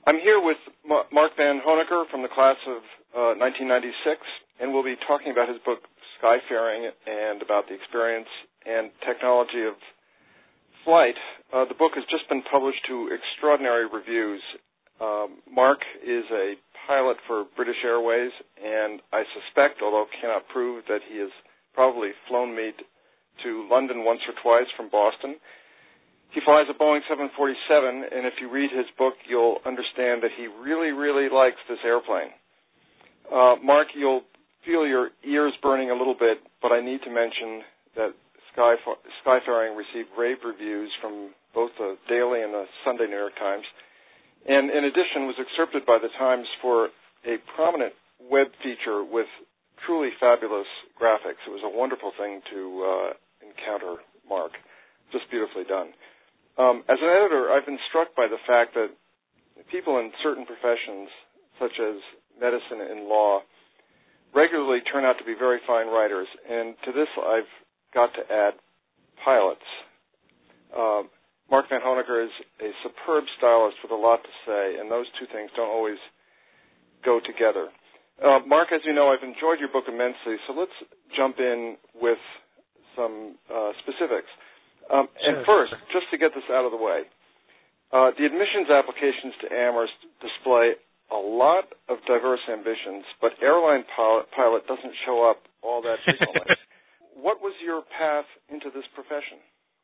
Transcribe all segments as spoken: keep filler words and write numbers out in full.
I'm here with Ma- Mark Van Hoenicker from the class of uh, nineteen ninety-six, and we'll be talking about his book, Skyfaring, and about the experience and technology of flight. Uh, the book has just been published to extraordinary reviews. Um, Mark is a pilot for British Airways, and I suspect, although cannot prove, that he has probably flown me t- to London once or twice from Boston. He flies a Boeing seven forty-seven, and if you read his book, you'll understand that he really, really likes this airplane. Uh, Mark, you'll feel your ears burning a little bit, but I need to mention that Sky, Skyfaring received rave reviews from both the Daily and the Sunday New York Times, and in addition was excerpted by the Times for a prominent web feature with truly fabulous graphics. It was a wonderful thing to uh, encounter, Mark. Just beautifully done. Um, as an editor, I've been struck by the fact that people in certain professions, such as medicine and law, regularly turn out to be very fine writers, and to this I've got to add pilots. Uh, Mark Van Hoenicker is a superb stylist with a lot to say, and those two things don't always go together. Uh, Mark, as you know, I've enjoyed your book immensely, so let's jump in with some uh, specifics. Um, sure, and first, sure. just to get this out of the way, uh, the admissions applications to Amherst display a lot of diverse ambitions, but airline pilot, pilot doesn't show up all that frequently. What was your path into this profession?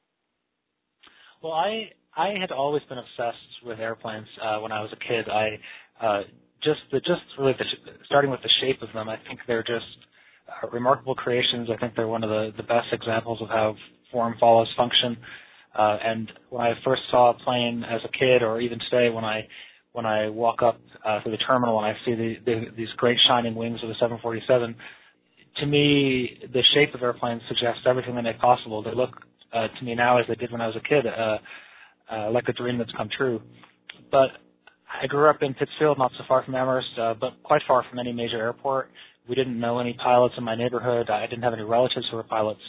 Well, I I had always been obsessed with airplanes uh, when I was a kid. I uh, just the just really the, starting with the shape of them, I think they're just uh, remarkable creations. I think they're one of the, the best examples of how form follows function. Uh, and when I first saw a plane as a kid, or even today, when I when I walk up uh, to the terminal and I see the, the, these great shining wings of the seven forty-seven, to me, the shape of airplanes suggests everything they make possible. They look uh, to me now, as they did when I was a kid, uh, uh, like a dream that's come true. But I grew up in Pittsfield, not so far from Amherst, uh, but quite far from any major airport. We didn't know any pilots in my neighborhood. I didn't have any relatives who were pilots.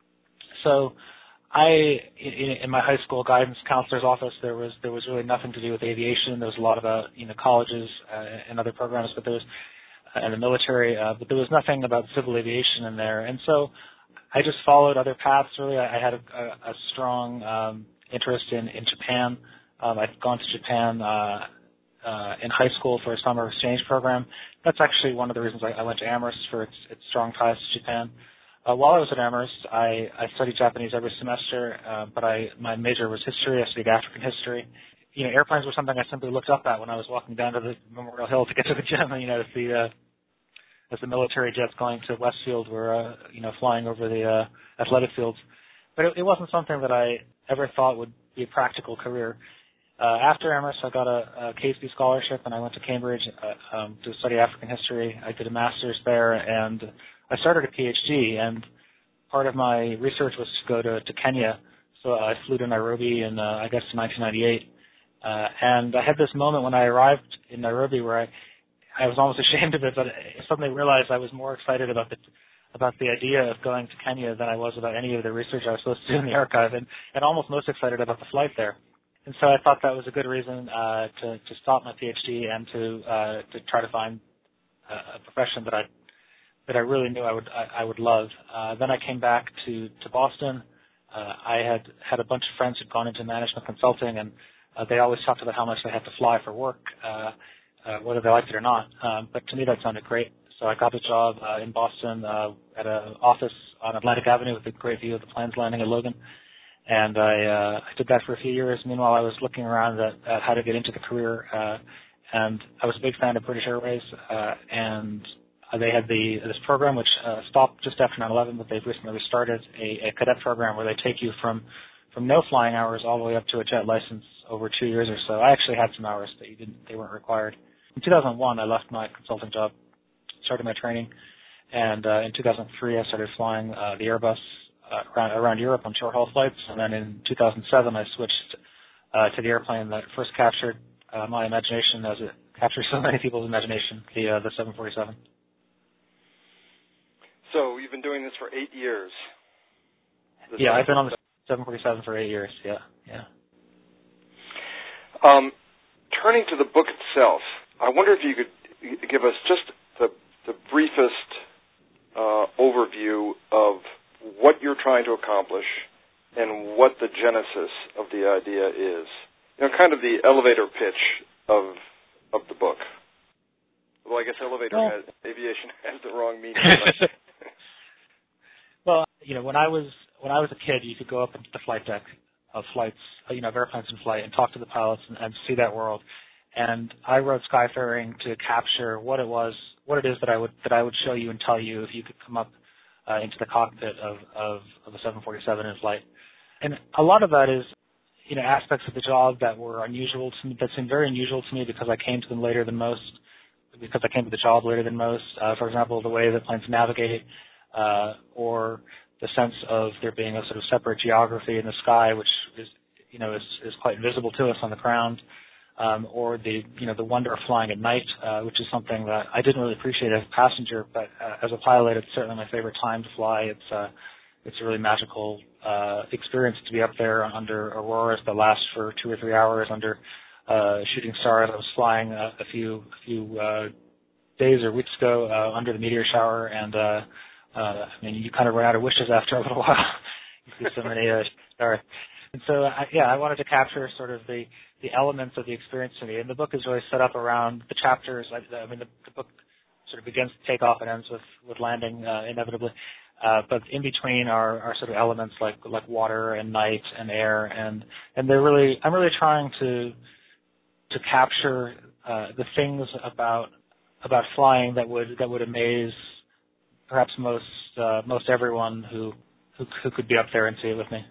So I, in, in my high school guidance counselor's office, there was there was really nothing to do with aviation. There was a lot about, you know, colleges uh, and other programs, but there was uh, and the military, uh, but there was nothing about civil aviation in there. And so I just followed other paths. Really, I, I had a, a, a strong um, interest in in Japan. Um, I'd gone to Japan uh, uh, in high school for a summer exchange program. That's actually one of the reasons I, I went to Amherst, for its, its strong ties to Japan. Uh, while I was at Amherst, I, I studied Japanese every semester, uh, but I, my major was history. I studied African history. You know, airplanes were something I simply looked up at when I was walking down to the Memorial Hill to get to the gym. You know, as the uh, as the military jets going to Westfield were, uh, you know, flying over the uh, athletic fields. But it, it wasn't something that I ever thought would be a practical career. Uh, after Amherst, I got a, a Casey scholarship, and I went to Cambridge uh, um, to study African history. I did a master's there, and I started a PhD, and part of my research was to go to, to Kenya. So I flew to Nairobi in, uh, I guess, nineteen ninety-eight. Uh, and I had this moment when I arrived in Nairobi where I, I was almost ashamed of it, but I suddenly realized I was more excited about the about the idea of going to Kenya than I was about any of the research I was supposed to do in the archive, and, and almost most excited about the flight there. And so I thought that was a good reason uh, to, to stop my PhD and to uh, to try to find a, a profession that I that I really knew I would I, I would love. Uh, then I came back to to Boston. Uh, I had had a bunch of friends who'd gone into management consulting, and uh, they always talked about how much they had to fly for work, uh, uh, whether they liked it or not. Um, but to me, that sounded great. So I got a job uh, in Boston uh, at an office on Atlantic Avenue with a great view of the planes landing at Logan. And I, uh, I did that for a few years. Meanwhile, I was looking around at, at how to get into the career, uh, and I was a big fan of British Airways, uh, and they had the this program which uh, stopped just after nine eleven, but they've recently restarted a, a cadet program where they take you from, from no flying hours all the way up to a jet license over two years or so. I actually had some hours that you didn't, they weren't required. In two thousand one, I left my consulting job, started my training, and uh, in two thousand three, I started flying uh, the Airbus uh, around, around Europe on short-haul flights, and then in two thousand seven, I switched uh, to the airplane that first captured uh, my imagination, as it captures so many people's imagination, the uh, the seven forty-seven. So you've been doing this for eight years. Yeah, I've been on the seven forty-seven for eight years. Yeah, yeah. Um, turning to the book itself, I wonder if you could give us just the, the briefest uh, overview of what you're trying to accomplish and what the genesis of the idea is. You know, kind of the elevator pitch of of the book. Well, I guess elevator well, has, aviation has the wrong meaning. Well, you know, when I was when I was a kid, you could go up into the flight deck of flights, you know, of airplanes in flight, and talk to the pilots and, and see that world. And I wrote Skyfaring to capture what it was, what it is that I would that I would show you and tell you if you could come up uh, into the cockpit of, of of a seven forty-seven in flight. And a lot of that is, you know, aspects of the job that were unusual to me, that seemed very unusual to me because I came to them later than most, because I came to the job later than most. Uh, for example, the way that planes navigate, uh, or the sense of there being a sort of separate geography in the sky, which is, you know, is, is quite invisible to us on the ground, um, or the, you know, the wonder of flying at night, uh, which is something that I didn't really appreciate as a passenger, but uh, as a pilot, it's certainly my favorite time to fly. It's uh, It's a really magical uh, experience to be up there under auroras that last for two or three hours under uh, shooting stars. I was flying a, a few a few uh, days or weeks ago uh, under the meteor shower, and uh, uh, I mean, you kind of run out of wishes after a little while. You see so many uh, stars. And so, I, yeah, I wanted to capture sort of the, the elements of the experience to me. And the book is really set up around the chapters. I, I mean, the, the book sort of begins with takeoff and ends with, with landing, uh, inevitably. Uh, but in between are, are sort of elements like like water and night and air, and and they're really I'm really trying to to capture uh, the things about about flying that would that would amaze perhaps most uh, most everyone who, who who could be up there and see it with me.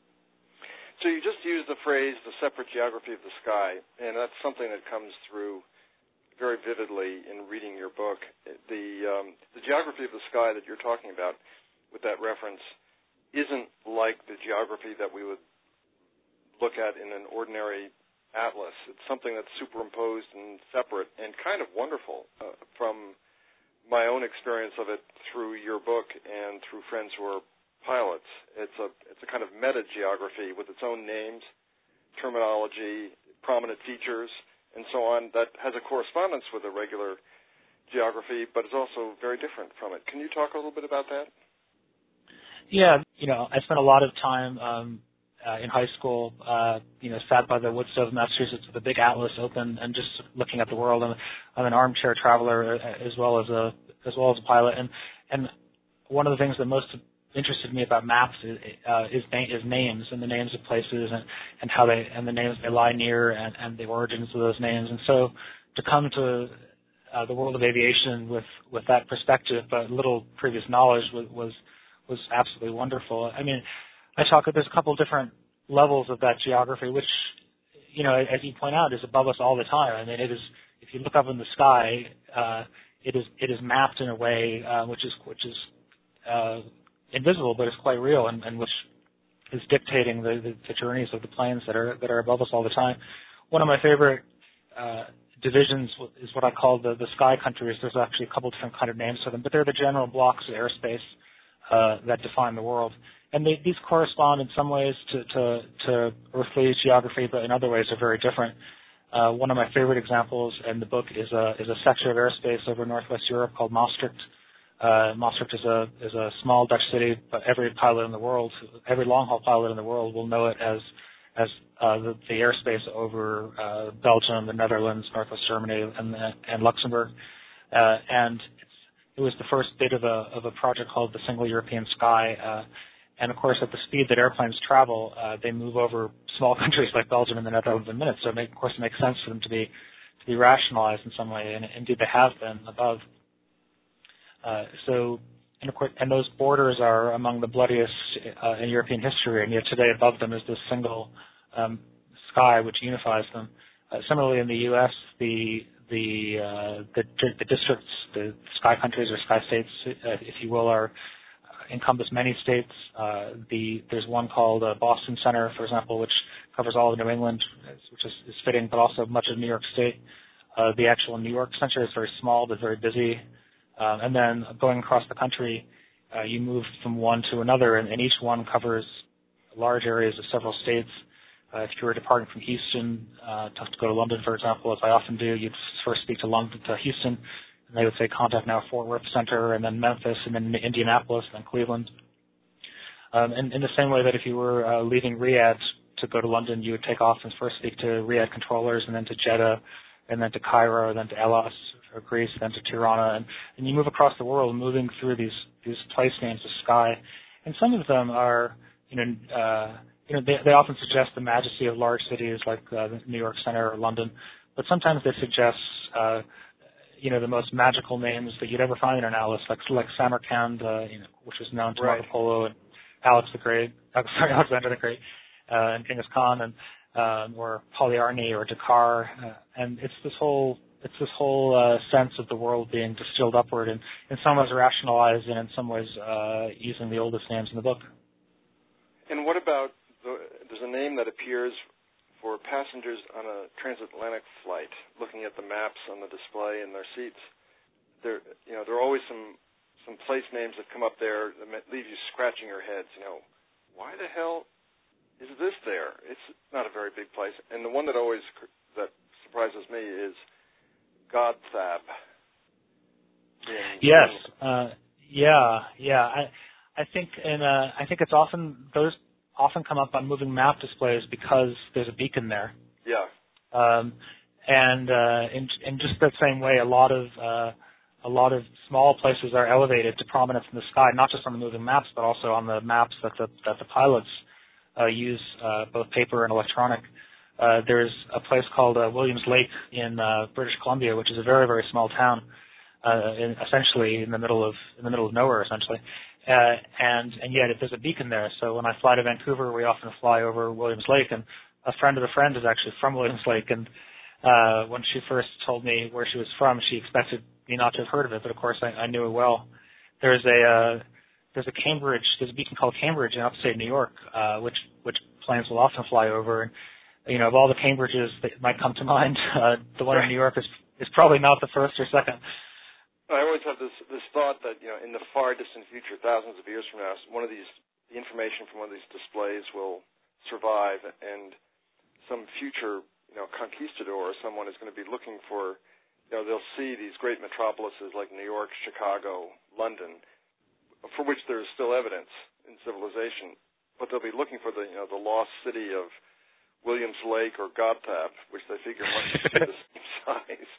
So you just used the phrase "the separate geography of the sky," and that's something that comes through very vividly in reading your book. The um, the geography of the sky that you're talking about with that reference isn't like the geography that we would look at in an ordinary atlas. It's something that's superimposed and separate and kind of wonderful uh, from my own experience of it through your book and through friends who are pilots. It's a it's a kind of meta geography with its own names, terminology, prominent features, and so on, that has a correspondence with a regular geography, but is also very different from it. Can you talk a little bit about that? Yeah, you know, I spent a lot of time um, uh, in high school, uh, you know, sat by the Woodstove, Massachusetts, with a big atlas open and just looking at the world. And I'm an armchair traveler as well as a as well as a pilot. And and one of the things that most interested me about maps is uh, is, is names and the names of places and, and how they and the names they lie near and, and the origins of those names. And so to come to uh, the world of aviation with, with that perspective, but little previous knowledge was, was was absolutely wonderful. I mean, I talk there's a couple different levels of that geography, which, you know, as you point out, is above us all the time. I mean, it is if you look up in the sky, uh, it is it is mapped in a way uh, which is which is uh, invisible, but it's quite real, and, and which is dictating the, the, the journeys of the planes that are that are above us all the time. One of my favorite uh, divisions is what I call the, the sky countries. There's actually a couple different kind of names for them, but they're the general blocks of airspace uh, that define the world. And they, these correspond in some ways to, to, to earthly geography, but in other ways are very different. Uh, one of my favorite examples in the book is a, is a section of airspace over Northwest Europe called Maastricht. Uh, Maastricht is a is a small Dutch city, but every pilot in the world, every long-haul pilot in the world, will know it as as uh, the, the airspace over uh, Belgium, the Netherlands, Northwest Germany, and and Luxembourg. Uh, and it's, it was the first bit of a of a project called the Single European Sky. Uh, and of course, at the speed that airplanes travel, uh, they move over small countries like Belgium and the Netherlands in minutes. So, it make, of course, it makes sense for them to be to be rationalized in some way, and indeed they have been above. Uh, so, and, of course, and those borders are among the bloodiest uh, in European history, and yet today above them is this single um, sky which unifies them. Uh, similarly, in the U S, the the, uh, the the districts, the sky countries or sky states, uh, if you will, are uh, encompass many states. Uh, the there's one called uh, Boston Center, for example, which covers all of New England, which is, is fitting, but also much of New York State. Uh, the actual New York Center is very small but very busy. Um, and then going across the country, uh, you move from one to another, and, and each one covers large areas of several states. Uh, if you were departing from Houston uh, to, to go to London, for example, as I often do, you'd first speak to London to Houston, and they would say contact now Fort Worth Center, and then Memphis, and then Indianapolis, and then Cleveland. Um, and in the same way that if you were uh, leaving Riyadh to go to London, you would take off and first speak to Riyadh controllers, and then to Jeddah, and then to Cairo, then to Elas or Greece, then to Tirana, and, and you move across the world, moving through these these place names of sky, and some of them are, you know, uh, you know, they, they often suggest the majesty of large cities like uh, New York Center or London, but sometimes they suggest, uh, you know, the most magical names that you'd ever find in an atlas, like like Samarkand, uh, you know, which is known to right. Marco Polo and Alex the Great, uh, sorry, Alexander the Great, uh, and Genghis Khan, and um, or Polyarny or Dakar, uh, and it's this whole it's this whole uh, sense of the world being distilled upward, and in some ways rationalized, and in some ways uh, using the oldest names in the book. And what about the, there's a name that appears for passengers on a transatlantic flight, looking at the maps on the display in their seats. There, you know, there are always some some place names that come up there that leave you scratching your heads. You know, why the hell is this there? It's not a very big place. And the one that always that surprises me is Godthab. Yes. Uh, yeah. Yeah. I I think in uh, I think it's often those often come up on moving map displays because there's a beacon there. Yeah. Um, and uh, in in just that same way, a lot of uh, a lot of small places are elevated to prominence in the sky, not just on the moving maps, but also on the maps that the that the pilots uh, use, uh, both paper and electronic. Uh, there's a place called uh, Williams Lake in uh, British Columbia, which is a very, very small town, uh, in, essentially in the middle of in the middle of nowhere, essentially. Uh, and and yet there's a beacon there. So when I fly to Vancouver, we often fly over Williams Lake, and a friend of a friend is actually from Williams Lake. And uh, when she first told me where she was from, she expected me not to have heard of it, but of course I, I knew it well. There's a uh, there's a Cambridge, there's a beacon called Cambridge in upstate New York, uh, which which planes will often fly over. And you know, of all the Cambridges that might come to mind, uh, the one in New York is is probably not the first or second. I always have this this thought that, you know, in the far distant future, thousands of years from now, one of these the information from one of these displays will survive, and some future, you know, conquistador or someone is going to be looking for, you know, they'll see these great metropolises like New York, Chicago, London, for which there is still evidence in civilization, but they'll be looking for the, you know, the lost city of Williams Lake or Godthab, which they figure must be the same size.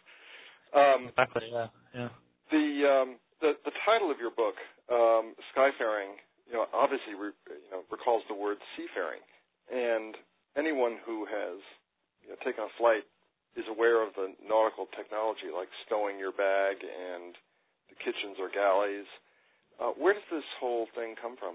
Um, exactly. Yeah. Yeah. The, um, the the title of your book, um, Skyfaring, you know, obviously re, you know recalls the word seafaring, and anyone who has, you know, taken a flight is aware of the nautical technology like stowing your bag and the kitchens or galleys. Uh, where does this whole thing come from?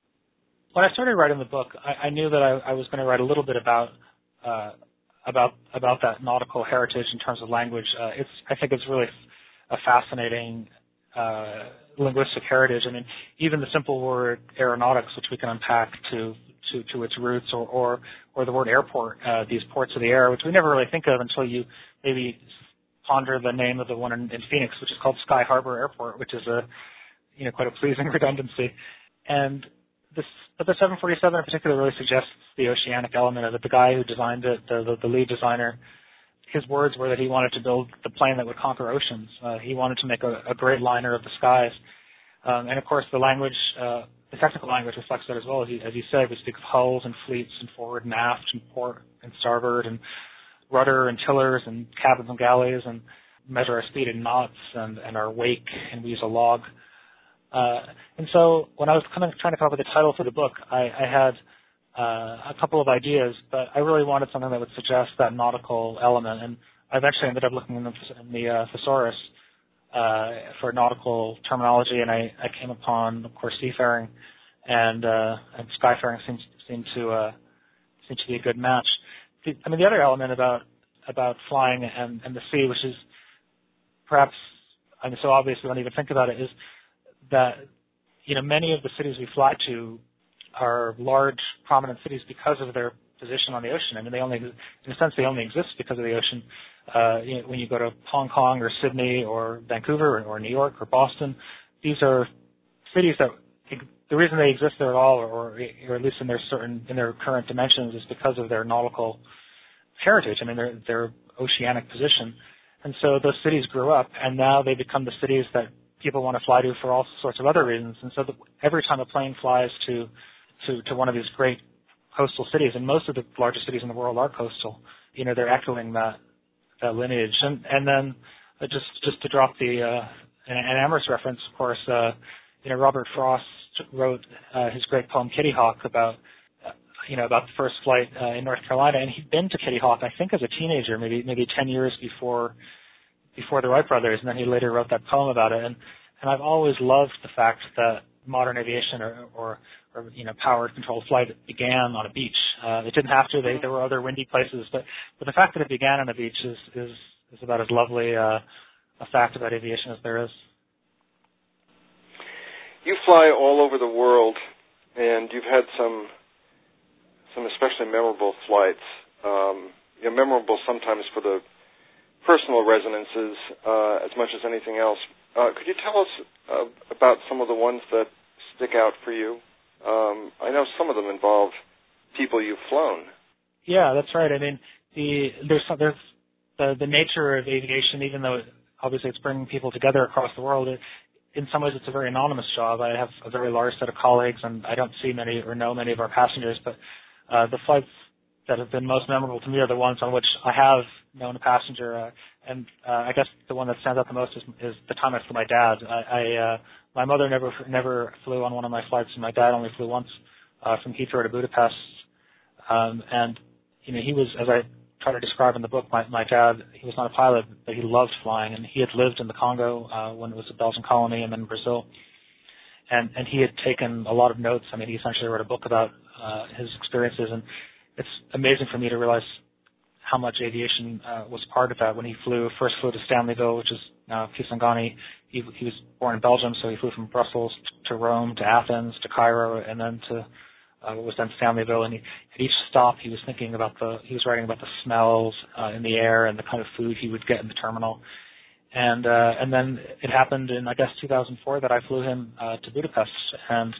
When I started writing the book, I, I knew that I, I was going to write a little bit about uh, about about that nautical heritage in terms of language. Uh, it's I think it's really a fascinating uh, linguistic heritage. I mean, even the simple word aeronautics, which we can unpack to to, to its roots, or, or or the word airport, uh, these ports of the air, which we never really think of until you maybe ponder the name of the one in, in Phoenix, which is called Sky Harbor Airport, which is a you know quite a pleasing redundancy. And this, but the seven forty-seven in particular really suggests the oceanic element of it. The guy who designed it, the, the, the lead designer, his words were that he wanted to build the plane that would conquer oceans. Uh, he wanted to make a, a great liner of the skies. Um, and, of course, the language, uh, the technical language reflects that as well. As you, as you said, we speak of hulls and fleets and forward and aft and port and starboard and rudder and tillers and cabins and galleys, and measure our speed in knots and, and our wake, and we use a log. Uh, and so when I was kind of trying to come up with a title for the book, I, I had uh, a couple of ideas, but I really wanted something that would suggest that nautical element. And I eventually ended up looking in the, in the uh, thesaurus uh, for nautical terminology, and I, I came upon, of course, seafaring, and uh, and skyfaring seems seemed to uh, seemed to be a good match. The, I mean, the other element about about flying and, and the sea, which is perhaps, I mean, so obvious we don't even think about it, is that, you know, many of the cities we fly to are large, prominent cities because of their position on the ocean. I mean, they only, in a sense, they only exist because of the ocean. Uh, you know, when you go to Hong Kong or Sydney or Vancouver or, or New York or Boston, these are cities that the reason they exist there at all, or, or at least in their certain in their current dimensions, is because of their nautical heritage. I mean, their their oceanic position, and so those cities grew up, and now they become the cities that people want to fly to for all sorts of other reasons. And so the, every time a plane flies to, to to one of these great coastal cities, and most of the largest cities in the world are coastal, you know, they're echoing that that lineage. And and then uh, just just to drop the uh, an, an Amherst reference, of course, uh, you know, Robert Frost wrote uh, his great poem Kitty Hawk about uh, you know about the first flight uh, in North Carolina, and he'd been to Kitty Hawk, I think, as a teenager, maybe maybe ten years before before the Wright brothers, and then he later wrote that poem about it. And and I've always loved the fact that modern aviation or, or, or you know, powered controlled flight began on a beach. Uh, it didn't have to. They, there were other windy places, but, but the fact that it began on a beach is, is, is about as lovely uh, a fact about aviation as there is. You fly all over the world, and you've had some some especially memorable flights. Um, you know, memorable sometimes for the personal resonances uh, as much as anything else. Uh, could you tell us uh, about some of the ones that stick out for you? Um, I know some of them involve people you've flown. Yeah, that's right. I mean, the there's some, there's the the nature of aviation, even though obviously it's bringing people together across the world. It, in some ways, it's a very anonymous job. I have a very large set of colleagues, and I don't see many or know many of our passengers. But uh, the flights that have been most memorable to me are the ones on which I have known a passenger, uh, and uh, I guess the one that stands out the most is, is the time I flew my dad. I, I uh, my mother never never flew on one of my flights, and my dad only flew once uh, from Heathrow to Budapest. Um, and you know, he was, as I try to describe in the book, my, my dad, he was not a pilot, but he loved flying, and he had lived in the Congo uh, when it was a Belgian colony, and then Brazil. And and he had taken a lot of notes. I mean, he essentially wrote a book about uh, his experiences, and it's amazing for me to realize how much aviation uh, was part of that. When he flew, first flew to Stanleyville, which is now Kisangani. He, he was born in Belgium, so he flew from Brussels to Rome, to Athens, to Cairo, and then to uh, what was then Stanleyville. And he, at each stop, he was thinking about the, he was writing about the smells uh, in the air and the kind of food he would get in the terminal. And uh, and then it happened in, I guess, two thousand four that I flew him uh, to Budapest, and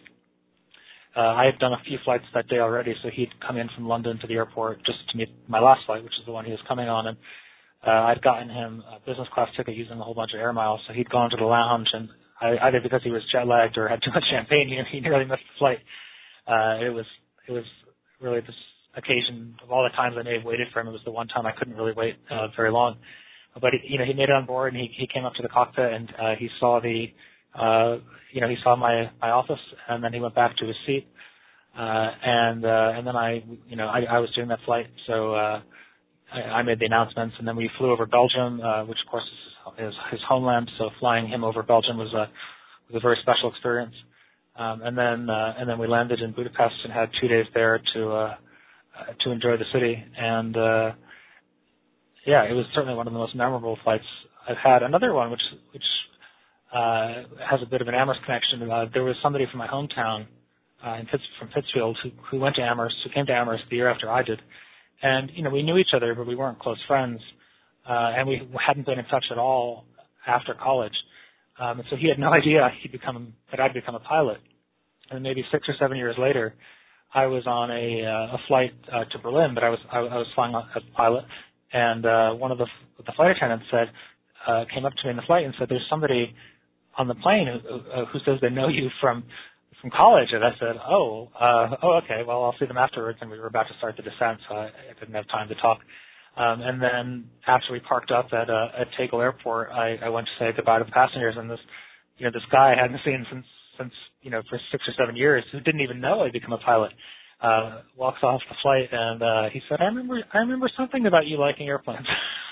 Uh, I had done a few flights that day already, so he'd come in from London to the airport just to meet my last flight, which is the one he was coming on, and uh, I'd gotten him a business class ticket using a whole bunch of air miles, so he'd gone to the lounge, and I, either because he was jet-lagged or had too much champagne, he, he nearly missed the flight. Uh, it was it was really this occasion, of all the times I may have waited for him, it was the one time I couldn't really wait uh, very long. But, he, you know, he made it on board, and he, he came up to the cockpit, and uh, he saw the Uh, you know, he saw my, my office, and then he went back to his seat. Uh, and, uh, and then I, you know, I, I was doing that flight, so, uh, I, I made the announcements, and then we flew over Belgium, uh, which of course is, is his homeland, so flying him over Belgium was a, was a very special experience. Um, and then, uh, and then we landed in Budapest and had two days there to, uh, uh to enjoy the city. And, uh, yeah, it was certainly one of the most memorable flights I've had. Another one, which, which, Uh, has a bit of an Amherst connection. Uh, there was somebody from my hometown uh, in Pitts, from Pittsfield who, who went to Amherst, who came to Amherst the year after I did. And, you know, we knew each other, but we weren't close friends. Uh, and we hadn't been in touch at all after college. Um, and so he had no idea he'd become, that I'd become a pilot. And maybe six or seven years later, I was on a, uh, a flight uh, to Berlin, but I was I, I was flying as a pilot. And uh, one of the, the flight attendants said, uh, came up to me in the flight and said, "There's somebody on the plane who, uh, who says they know you from from college." And I said, oh, uh, oh, okay, well, I'll see them afterwards. And we were about to start the descent, so I, I didn't have time to talk. Um, and then after we parked up at uh, at Tegel Airport, I, I went to say goodbye to the passengers. And this, you know, this guy I hadn't seen since since you know for six or seven years, who didn't even know I'd become a pilot, uh, walks off the flight, and uh, he said, "I remember, I remember something about you liking airplanes."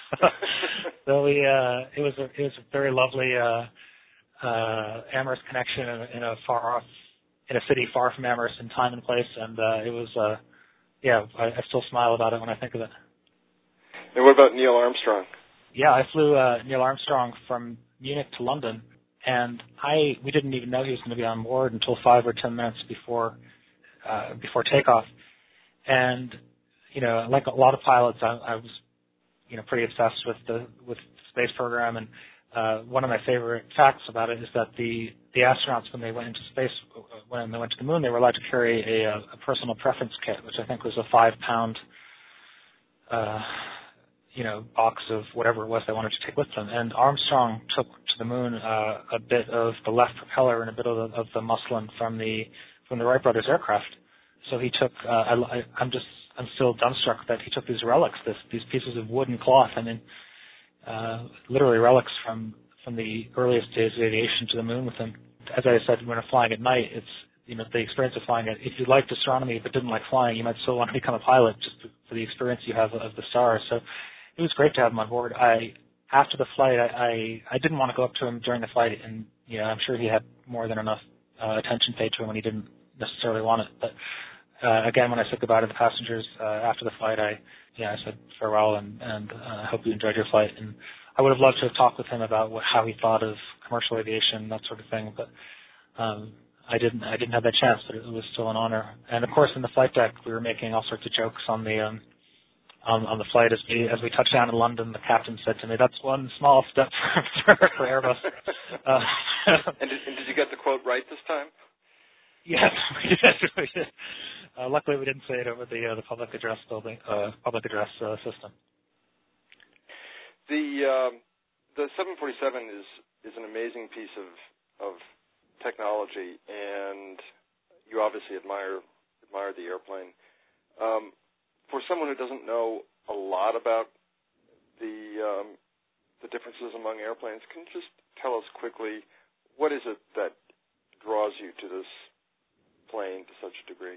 So we, uh, it was a, it was a very lovely. Uh, Uh, Amherst connection in, in a far off, in a city far from Amherst in time and place, and uh, it was, uh, yeah, I, I still smile about it when I think of it. And what about Neil Armstrong? Yeah, I flew uh, Neil Armstrong from Munich to London, and I we didn't even know he was going to be on board until five or ten minutes before uh, before takeoff. And you know, like a lot of pilots, I, I was you know pretty obsessed with the with the space program, and uh, one of my favorite facts about it is that the, the astronauts, when they went into space, when they went to the moon, they were allowed to carry a, a personal preference kit, which I think was a five-pound, uh, you know, box of whatever it was they wanted to take with them. And Armstrong took to the moon uh, a bit of the left propeller and a bit of the, of the muslin from the from the Wright brothers aircraft. So he took. Uh, I, I'm just. I'm still dumbstruck that he took these relics, this, these pieces of wood and cloth. I mean, uh, literally relics from from the earliest days of aviation to the moon with him. As I said, when I'm flying at night, it's you know the experience of flying. If you liked astronomy but didn't like flying, you might still want to become a pilot just for the experience you have of the stars. So it was great to have him on board. I after the flight, I, I I didn't want to go up to him during the flight, and you know I'm sure he had more than enough uh, attention paid to him when he didn't necessarily want it. But uh, again, when I said goodbye to the passengers uh, after the flight, I yeah I said farewell and and uh, hope you enjoyed your flight. And I would have loved to have talked with him about what, how he thought of commercial aviation, that sort of thing. But um, I didn't I didn't have that chance. But it was still an honor. And of course, in the flight deck, we were making all sorts of jokes on the. Um, On, on the flight, as we as we touched down in London, the captain said to me, "That's one small step for, for Airbus." Uh, and, did, and did you get the quote right this time? Yes, we did. We did. Uh, luckily, we didn't say it over the uh, the public address building, uh, public address uh, system. The um, the seven forty-seven is is an amazing piece of of technology, and you obviously admire admire the airplane. Um, For someone who doesn't know a lot about the um, the differences among airplanes, can you just tell us quickly what is it that draws you to this plane to such a degree?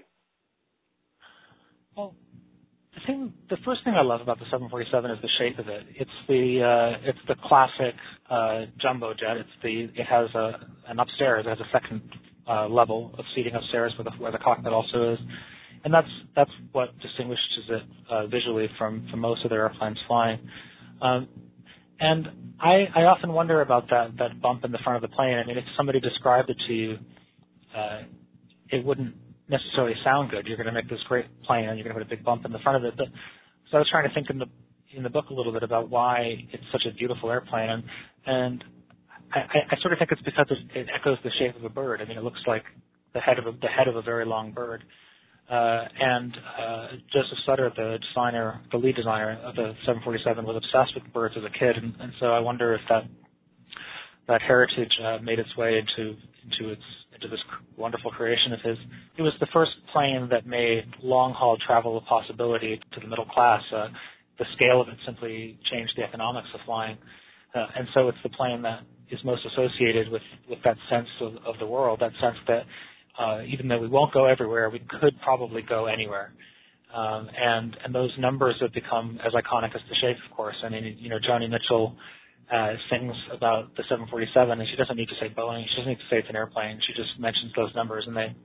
Well, the thing, the first thing I love about the seven forty-seven is the shape of it. It's the uh, it's the classic uh, jumbo jet. It's the it has a an upstairs. It has a second uh, level of seating upstairs where the, where the cockpit also is. And that's that's what distinguishes it uh, visually from, from most other airplanes flying. Um, and I, I often wonder about that, that bump in the front of the plane. I mean, if somebody described it to you, uh, it wouldn't necessarily sound good. You're going to make this great plane, and you're going to put a big bump in the front of it. But so I was trying to think in the in the book a little bit about why it's such a beautiful airplane, and and I, I sort of think it's because it, it echoes the shape of a bird. I mean, it looks like the head of a, the head of a very long bird. Uh, and uh, Joseph Sutter, the designer, the lead designer of the seven forty-seven, was obsessed with birds as a kid, and, and so I wonder if that that heritage uh, made its way into into its into this wonderful creation of his. It was the first plane that made long-haul travel a possibility to the middle class. Uh, the scale of it simply changed the economics of flying, uh, and so it's the plane that is most associated with with that sense of, of the world, that sense that. Uh, even though we won't go everywhere, we could probably go anywhere. Um, and, and those numbers have become as iconic as the shape, of course. I mean, you know, Joni Mitchell uh, sings about the seven forty-seven, and she doesn't need to say Boeing. She doesn't need to say it's an airplane. She just mentions those numbers, and they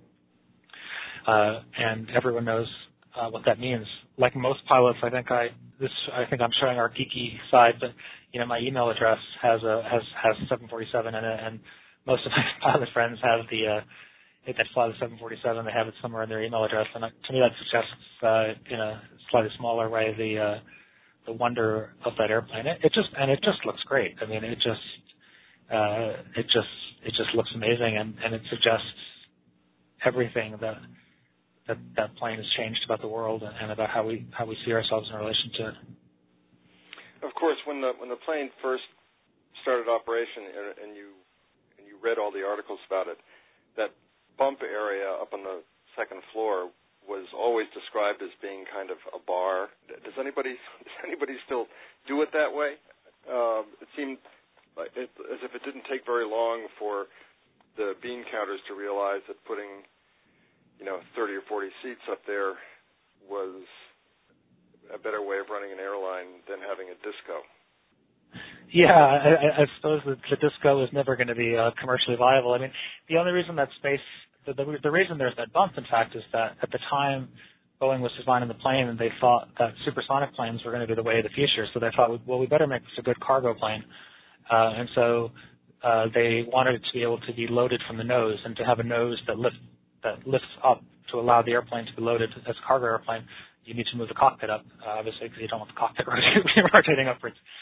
uh, and everyone knows uh, what that means. Like most pilots, I think I this I think I'm showing our geeky side, but you know, my email address has a has has seven forty-seven in it, and most of my pilot friends have the uh, if they fly the seven forty-seven, they have it somewhere in their email address, and to me that suggests, uh, in a slightly smaller way, the uh, the wonder of that airplane. It, it just and it just looks great. I mean, it just uh, it just it just looks amazing, and, and it suggests everything that that that plane has changed about the world and, and about how we how we see ourselves in relation to it. Of course, when the when the plane first started operation, and, and you and you read all the articles about it, that bump area up on the second floor was always described as being kind of a bar. Does anybody does anybody still do it that way? Um, it seemed like it, as if it didn't take very long for the bean counters to realize that putting, you know, thirty or forty seats up there was a better way of running an airline than having a disco. Yeah, I, I suppose that the disco is never going to be uh, commercially viable. I mean, the only reason that space, the, the, the reason there's that bump, in fact, is that at the time Boeing was designing the plane, and they thought that supersonic planes were going to be the way of the future. So they thought, well, we better make this a good cargo plane. Uh, and so uh, they wanted it to be able to be loaded from the nose and to have a nose that lift that lifts up to allow the airplane to be loaded as a cargo airplane. You need to move the cockpit up, uh, obviously, because you don't want the cockpit rotating upwards.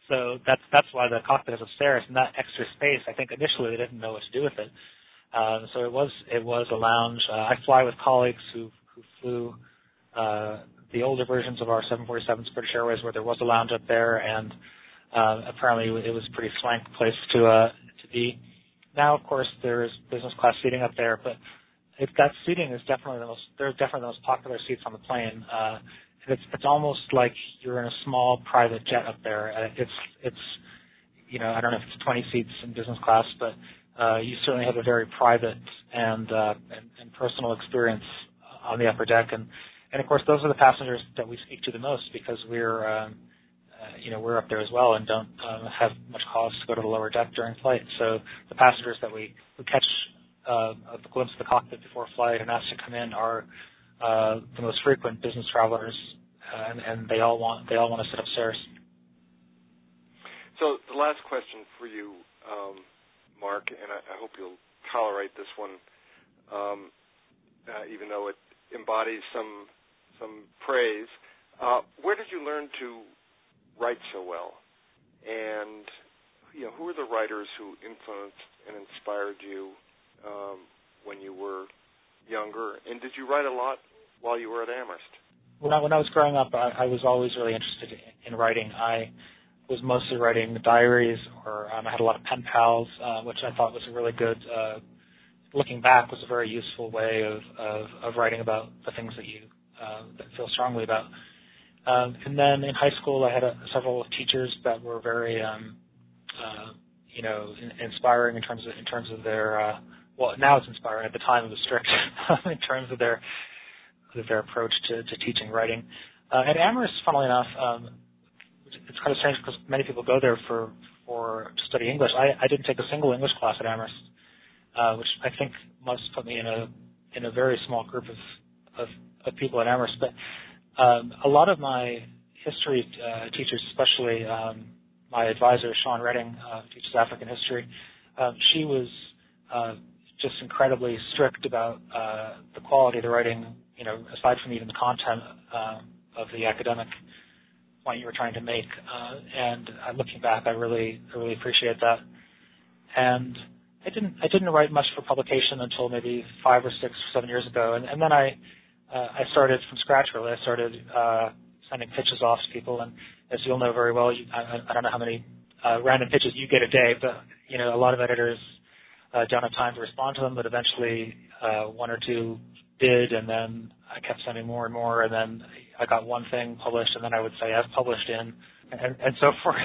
so that's that's why the cockpit is upstairs, and that extra space, I think initially they didn't know what to do with it. Um, so it was it was a lounge. Uh, I fly with colleagues who who flew uh, the older versions of our seven forty-sevens British Airways, where there was a lounge up there, and uh, apparently it was a pretty swank place to uh, to be. Now, of course, there's business class seating up there, but if that seating is definitely the most they're definitely the most popular seats on the plane. Uh, it's it's almost like you're in a small private jet up there. Uh, it's it's you know I don't know if it's twenty seats in business class, but Uh, you certainly have a very private and, uh, and and personal experience on the upper deck, and and of course those are the passengers that we speak to the most because we're um, uh, you know we're up there as well and don't um, have much cause to go to the lower deck during flight. So the passengers that we, we catch uh, a glimpse of the cockpit before flight and ask to come in are uh, the most frequent business travelers, uh, and, and they all want they all want to sit upstairs. So the last question for you. Um Mark, and I, I hope you'll tolerate this one, um, uh, even though it embodies some some praise. Uh, where did you learn to write so well? And you know, who are the writers who influenced and inspired you um, when you were younger? And did you write a lot while you were at Amherst? When I, when I was growing up, I, I was always really interested in writing. I was mostly writing diaries, or um, I had a lot of pen pals, uh, which I thought was a really good, uh, looking back, was a very useful way of, of, of writing about the things that you uh, that feel strongly about. Um, and then in high school, I had a, several teachers that were very, um, uh, you know, in, inspiring in terms of in terms of their. Uh, well, now it's inspiring. At the time, it was strict in terms of their of their approach to, to teaching writing. Uh, at Amherst, funnily enough. Um, It's kind of strange because many people go there for, for to study English. I, I didn't take a single English class at Amherst, uh, which I think must put me in a in a very small group of of, of people at Amherst. But um, a lot of my history uh, teachers, especially um, my advisor Sean Redding, uh, teaches African history. Uh, she was uh, just incredibly strict about uh, the quality of the writing. You know, aside from even the content uh, of the academic point you were trying to make, uh, and uh, looking back, I really, I really appreciate that. And I didn't, I didn't write much for publication until maybe five or six, seven years ago, and, and then I, uh, I started from scratch. Really, I started uh, sending pitches off to people, and as you'll know very well, you, I, I don't know how many uh, random pitches you get a day, but you know, a lot of editors uh, don't have time to respond to them. But eventually, uh, one or two did, and then I kept sending more and more, and then I got one thing published, and then I would say I've published in, and, and so forth.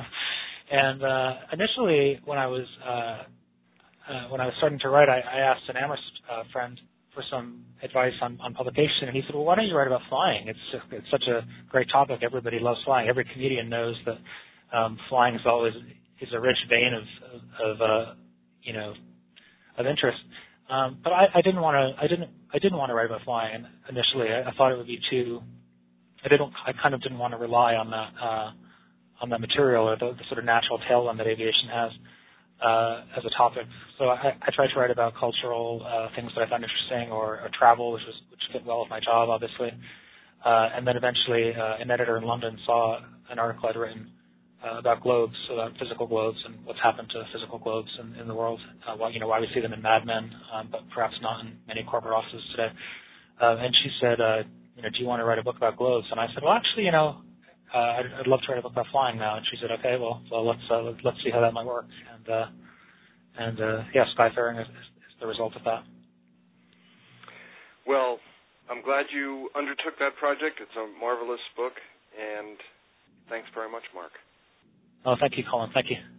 and uh, initially, when I was uh, uh, when I was starting to write, I, I asked an Amherst uh, friend for some advice on, on publication, and he said, "Well, why don't you write about flying? It's it's such a great topic. Everybody loves flying. Every comedian knows that um, flying is always is a rich vein of of, of uh, you know of interest." Um, but I, I didn't want to. I didn't. I didn't want to write about flying initially. I, I thought it would be too. I didn't. I kind of didn't want to rely on that uh, on that material or the, the sort of natural tailwind that aviation has uh, as a topic. So I, I tried to write about cultural uh, things that I found interesting, or, or travel, which was which fit well with my job, obviously. Uh, and then eventually, uh, an editor in London saw an article I'd written uh, about globes, about physical globes, and what's happened to physical globes in, in the world. Uh, why, you know, why we see them in Mad Men, um, but perhaps not in many corporate offices today. Uh, and she said, uh, you know, do you want to write a book about globes? And I said, well, actually, you know, uh, I'd, I'd love to write a book about flying now. And she said, okay, well, well let's uh, let's see how that might work. And uh, and uh, yeah, Skyfaring is, is the result of that. Well, I'm glad you undertook that project. It's a marvelous book, and thanks very much, Mark. Oh, thank you, Colin. Thank you.